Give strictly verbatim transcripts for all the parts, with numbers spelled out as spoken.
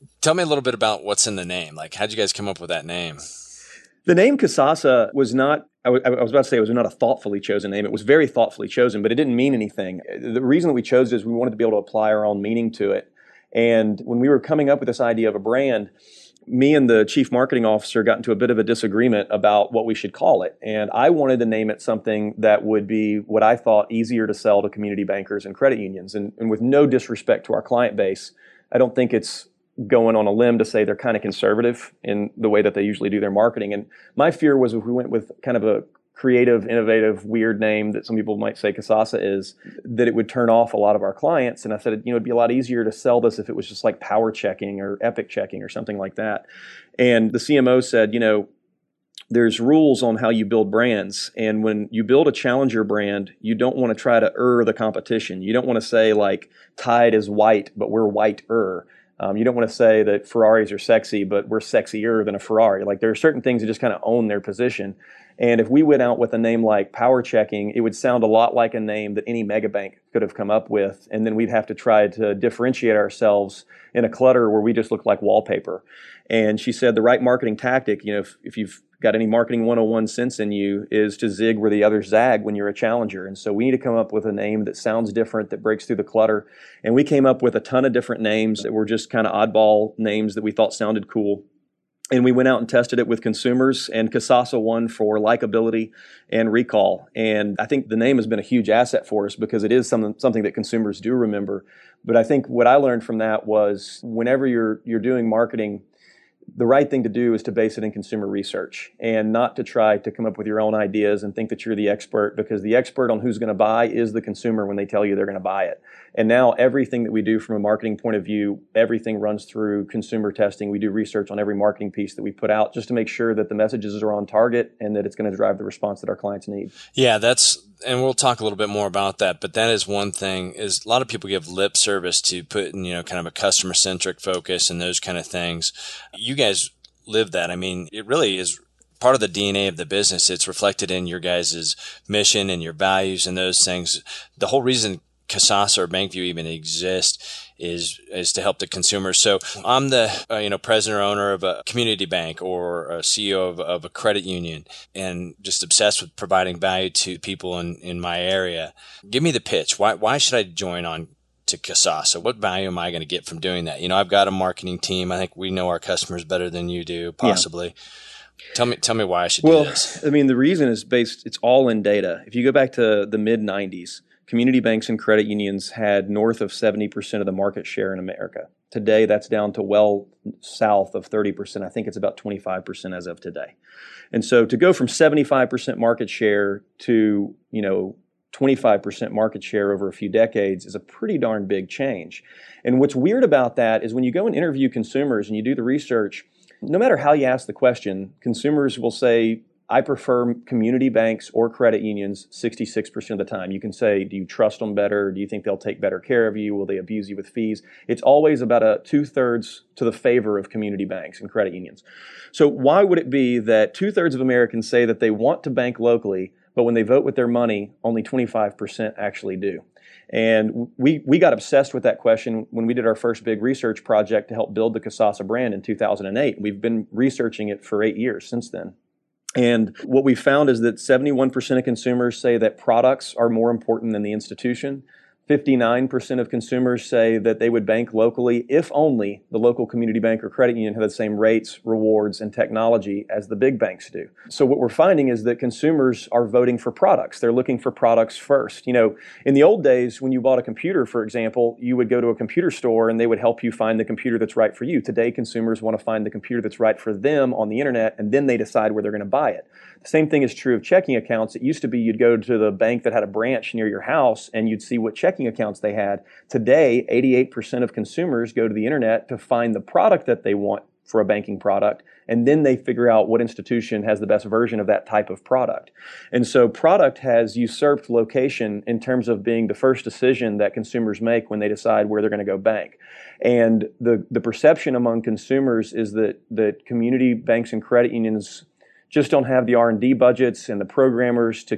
Tell me a little bit about what's in the name. Like, how'd you guys come up with that name? The name Kasasa was not, I, w- I was about to say it was not a thoughtfully chosen name. It was very thoughtfully chosen, but it didn't mean anything. The reason that we chose it is we wanted to be able to apply our own meaning to it. And when we were coming up with this idea of a brand, me and the chief marketing officer got into a bit of a disagreement about what we should call it. And I wanted to name it something that would be what I thought easier to sell to community bankers and credit unions. And, and with no disrespect to our client base, I don't think it's going on a limb to say they're kind of conservative in the way that they usually do their marketing. And my fear was if we went with kind of a creative, innovative, weird name that some people might say Kasasa is, that it would turn off a lot of our clients. And I said, you know, it'd be a lot easier to sell this if it was just like Power Checking or Epic Checking or something like that. And the C M O said, you know, there's rules on how you build brands. And when you build a challenger brand, you don't want to try to err the competition. You don't want to say like Tide is white, but we're white-er. Um, you don't want to say that Ferraris are sexy, but we're sexier than a Ferrari. Like there are certain things that just kind of own their position. And if we went out with a name like Power Checking, it would sound a lot like a name that any mega bank could have come up with. And then we'd have to try to differentiate ourselves in a clutter where we just look like wallpaper. And she said the right marketing tactic, you know, if, if you've got any marketing one oh one sense in you, is to zig where the others zag when you're a challenger. And so we need to come up with a name that sounds different, that breaks through the clutter. And we came up with a ton of different names that were just kind of oddball names that we thought sounded cool. And we went out and tested it with consumers, and Kasasa won for likability and recall. And I think the name has been a huge asset for us because it is something, something that consumers do remember. But I think what I learned from that was whenever you're you're doing marketing, the right thing to do is to base it in consumer research and not to try to come up with your own ideas and think that you're the expert, because the expert on who's going to buy is the consumer when they tell you they're going to buy it. And now everything that we do from a marketing point of view, everything runs through consumer testing. We do research on every marketing piece that we put out just to make sure that the messages are on target and that it's going to drive the response that our clients need. Yeah, that's, and we'll talk a little bit more about that, but that is one thing is a lot of people give lip service to putting, you know, kind of a customer centric focus and those kind of things. You guys live that. I mean, it really is part of the D N A of the business. It's reflected in your guys' mission and your values and those things. The whole reason Kasasa or Bankview even exist is is to help the consumers. So I'm the uh, you know president or owner of a community bank or a C E O of, of a credit union, and just obsessed with providing value to people in, in my area. Give me the pitch. Why why should I join on to Kasasa? What value am I going to get from doing that? You know, I've got a marketing team. I think we know our customers better than you do, possibly. Yeah. Tell me tell me why I should well, do this. I mean, the reason is based. It's all in data. If you go back to the mid nineties. Community banks and credit unions had north of seventy percent of the market share in America. Today, that's down to well south of thirty percent. I think it's about twenty-five percent as of today. And so to go from seventy-five percent market share to, you know, twenty-five percent market share over a few decades is a pretty darn big change. And what's weird about that is when you go and interview consumers and you do the research, no matter how you ask the question, consumers will say, I prefer community banks or credit unions sixty-six percent of the time. You can say, do you trust them better? Do you think they'll take better care of you? Will they abuse you with fees? It's always about a two-thirds to the favor of community banks and credit unions. So why would it be that two-thirds of Americans say that they want to bank locally, but when they vote with their money, only twenty-five percent actually do? And we, we got obsessed with that question when we did our first big research project to help build the Kasasa brand in two thousand eight. We've been researching it for eight years since then. And what we found is that seventy-one percent of consumers say that products are more important than the institution. fifty-nine percent of consumers say that they would bank locally if only the local community bank or credit union had the same rates, rewards, and technology as the big banks do. So what we're finding is that consumers are voting for products. They're looking for products first. You know, in the old days, when you bought a computer, for example, you would go to a computer store and they would help you find the computer that's right for you. Today, consumers want to find the computer that's right for them on the internet, and then they decide where they're going to buy it. The same thing is true of checking accounts. It used to be you'd go to the bank that had a branch near your house and you'd see what checking accounts they had. Today, eighty-eight percent of consumers go to the internet to find the product that they want for a banking product, and then they figure out what institution has the best version of that type of product. And so product has usurped location in terms of being the first decision that consumers make when they decide where they're going to go bank. And the, the perception among consumers is that, that community banks and credit unions just don't have the R and D budgets and the programmers to keep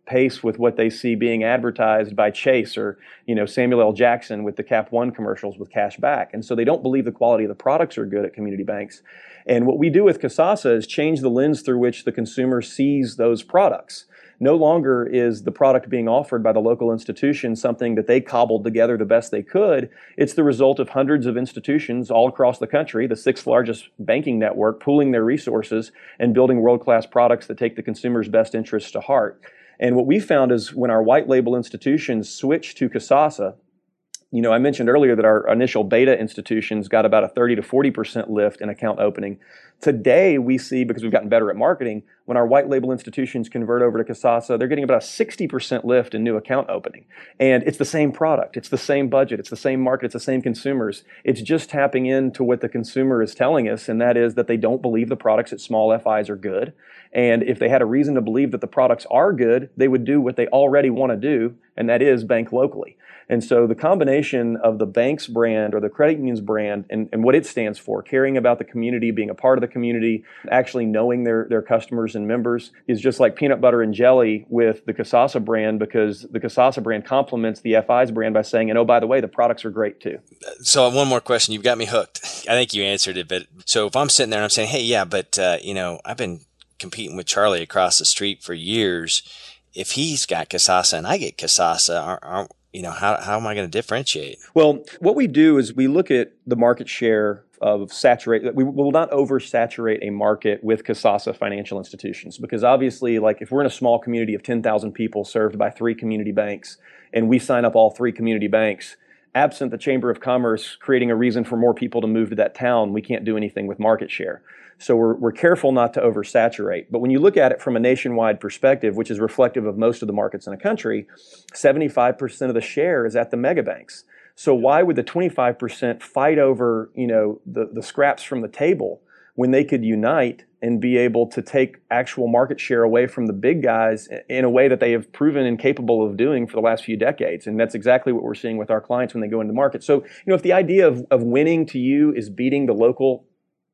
pace with what they see being advertised by Chase or, you know, Samuel L. Jackson with the Cap One commercials with cash back. And so they don't believe the quality of the products are good at community banks. And what we do with Kasasa is change the lens through which the consumer sees those products. No longer is the product being offered by the local institution something that they cobbled together the best they could. It's the result of hundreds of institutions all across the country, the sixth largest banking network, pooling their resources and building world-class products that take the consumer's best interests to heart. And what we found is when our white label institutions switch to Kasasa, you know, I mentioned earlier that our initial beta institutions got about a thirty to forty percent lift in account opening. Today, we see, because we've gotten better at marketing, when our white label institutions convert over to Kasasa, they're getting about a sixty percent lift in new account opening. And it's the same product, it's the same budget, it's the same market, it's the same consumers. It's just tapping into what the consumer is telling us, and that is that they don't believe the products at small F Is are good. And if they had a reason to believe that the products are good, they would do what they already want to do, and that is bank locally. And so the combination of the bank's brand or the credit union's brand and, and what it stands for, caring about the community, being a part of the community, actually knowing their, their customers and members, is just like peanut butter and jelly with the Kasasa brand, because the Kasasa brand complements the F I's brand by saying, and oh, by the way, the products are great too. So one more question. You've got me hooked. I think you answered it. But so if I'm sitting there and I'm saying, hey, yeah, but, uh, you know, I've been competing with Charlie across the street for years. If he's got Kasasa and I get Kasasa, are, are you know, how, how am I going to differentiate? Well, what we do is we look at the market share of saturate. We will not oversaturate a market with Kasasa financial institutions, because obviously, like if we're in a small community of ten thousand people served by three community banks, and we sign up all three community banks, absent the Chamber of Commerce creating a reason for more people to move to that town, we can't do anything with market share. So we're, we're careful not to oversaturate. But when you look at it from a nationwide perspective, which is reflective of most of the markets in the country, seventy-five percent of the share is at the mega banks. So why would the twenty-five percent fight over, you know, the, the scraps from the table when they could unite and be able to take actual market share away from the big guys in a way that they have proven incapable of doing for the last few decades? And that's exactly what we're seeing with our clients when they go into market. So, you know, if the idea of, of winning to you is beating the local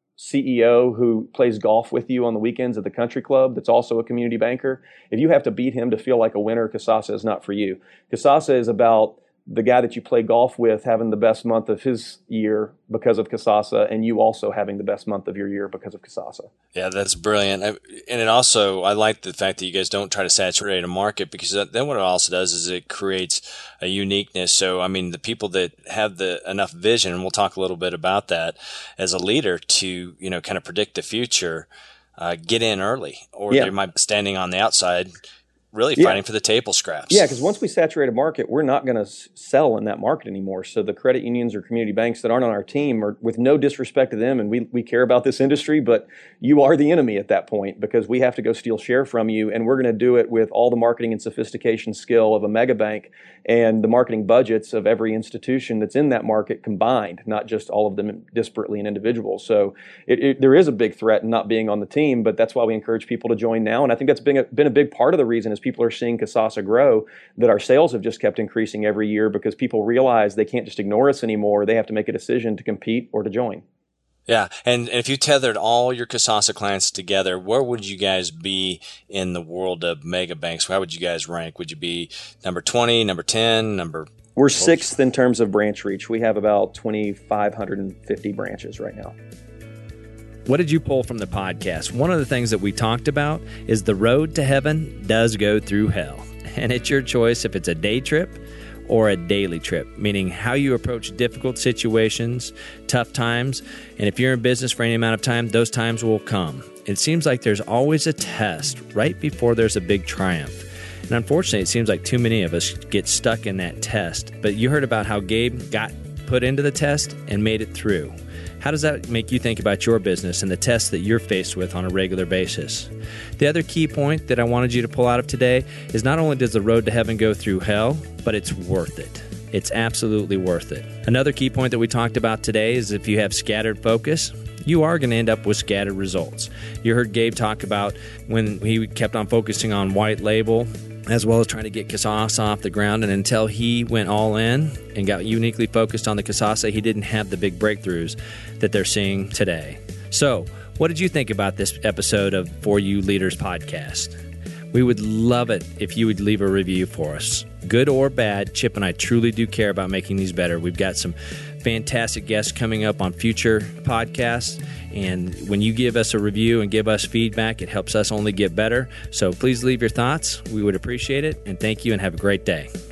C E O who plays golf with you on the weekends at the country club that's also a community banker, if you have to beat him to feel like a winner, Kasasa is not for you. Kasasa is about the guy that you play golf with having the best month of his year because of Kasasa, and you also having the best month of your year because of Kasasa. Yeah, that's brilliant. And it also, I like the fact that you guys don't try to saturate a market, because then what it also does is it creates a uniqueness. So, I mean, the people that have the enough vision, and we'll talk a little bit about that as a leader to, you know, kind of predict the future, uh, get in early, or yeah. they might be standing on the outside really fighting yeah. for the table scraps. Yeah, because once we saturate a market, we're not going to s- sell in that market anymore. So the credit unions or community banks that aren't on our team, are, with no disrespect to them, and we, we care about this industry, but you are the enemy at that point, because we have to go steal share from you, and we're going to do it with all the marketing and sophistication skill of a mega bank and the marketing budgets of every institution that's in that market combined, not just all of them disparately and individual. So it, it, there is a big threat in not being on the team, but that's why we encourage people to join now. And I think that's been a, been a big part of the reason is people are seeing Kasasa grow, that our sales have just kept increasing every year, because people realize they can't just ignore us anymore. They have to make a decision to compete or to join. Yeah. And, and if you tethered all your Kasasa clients together, where would you guys be in the world of mega banks? How would you guys rank? Would you be number twenty, number ten, number? We're sixth in terms of branch reach. We have about two thousand five hundred fifty branches right now. What did you pull from the podcast? One of the things that we talked about is the road to heaven does go through hell. And it's your choice if it's a day trip or a daily trip, meaning how you approach difficult situations, tough times. And if you're in business for any amount of time, those times will come. It seems like there's always a test right before there's a big triumph. And unfortunately, it seems like too many of us get stuck in that test. But you heard about how Gabe got put into the test and made it through. How does that make you think about your business and the tests that you're faced with on a regular basis? The other key point that I wanted you to pull out of today is not only does the road to heaven go through hell, but it's worth it. It's absolutely worth it. Another key point that we talked about today is if you have scattered focus, you are going to end up with scattered results. You heard Gabe talk about when he kept on focusing on white label, as well as trying to get Kasasa off the ground. And until he went all in and got uniquely focused on the Kasasa, he didn't have the big breakthroughs that they're seeing today. So, what did you think about this episode of For You Leaders podcast? We would love it if you would leave a review for us. Good or bad, Chip and I truly do care about making these better. We've got some fantastic guests coming up on future podcasts. And when you give us a review and give us feedback, it helps us only get better. So please leave your thoughts. We would appreciate it. And thank you and have a great day.